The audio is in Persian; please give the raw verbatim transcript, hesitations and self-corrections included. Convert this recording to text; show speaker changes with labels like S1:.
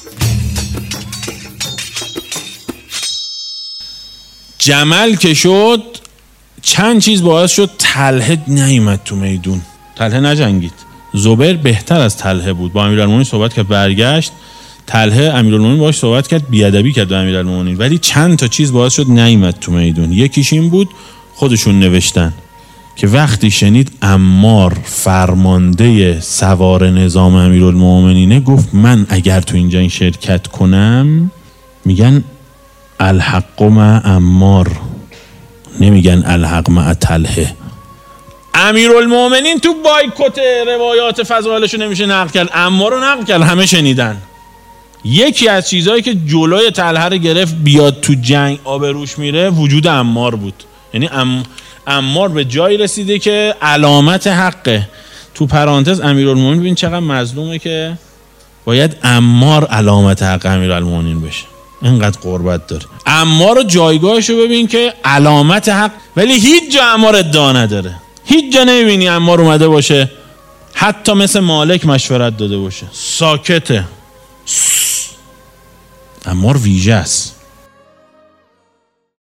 S1: جمل که شد چند چیز باعث شد طلحه نیامد تو میدون. طلحه نجنگید. زبیر بهتر از طلحه بود، با امیرالمومنین صحبت کرد، برگشت. طلحه امیرالمومنین باهاش صحبت کرد، بیادبی کرد با امیرالمومنین، ولی چند تا چیز باعث شد نیامد تو میدون. یکیش این بود خودشون نوشتن که وقتی شنید عمار فرمانده سوار نظام امیرالمومنینه، گفت من اگر تو اینجا این شرکت کنم، میگن الحق مع عمار، نمیگن الحق مع طلحه. امیرالمومنین تو بایکوت روایات فضائلشو نمیشه نقل کرد، عمار رو نقل کرد، همه شنیدن. یکی از چیزهایی که جلوی طلحه رو گرفت بیاد تو جنگ آبروش میره وجود عمار بود. یعنی ام... عمار به جایی رسیده که علامت حقه. تو پرانتز امیرالمومنین ببین چقدر مظلومه که باید عمار علامت حق امیرالمومنین بشه، اینقدر قربت داره. عمار رو جایگاهشو ببین که علامت حق، ولی هیچ جا عمار ادعا نداره. هیچ جا نمیبینی عمار اومده باشه حتی مثل مالک مشورت داده باشه، ساکته. عمار ویژه است.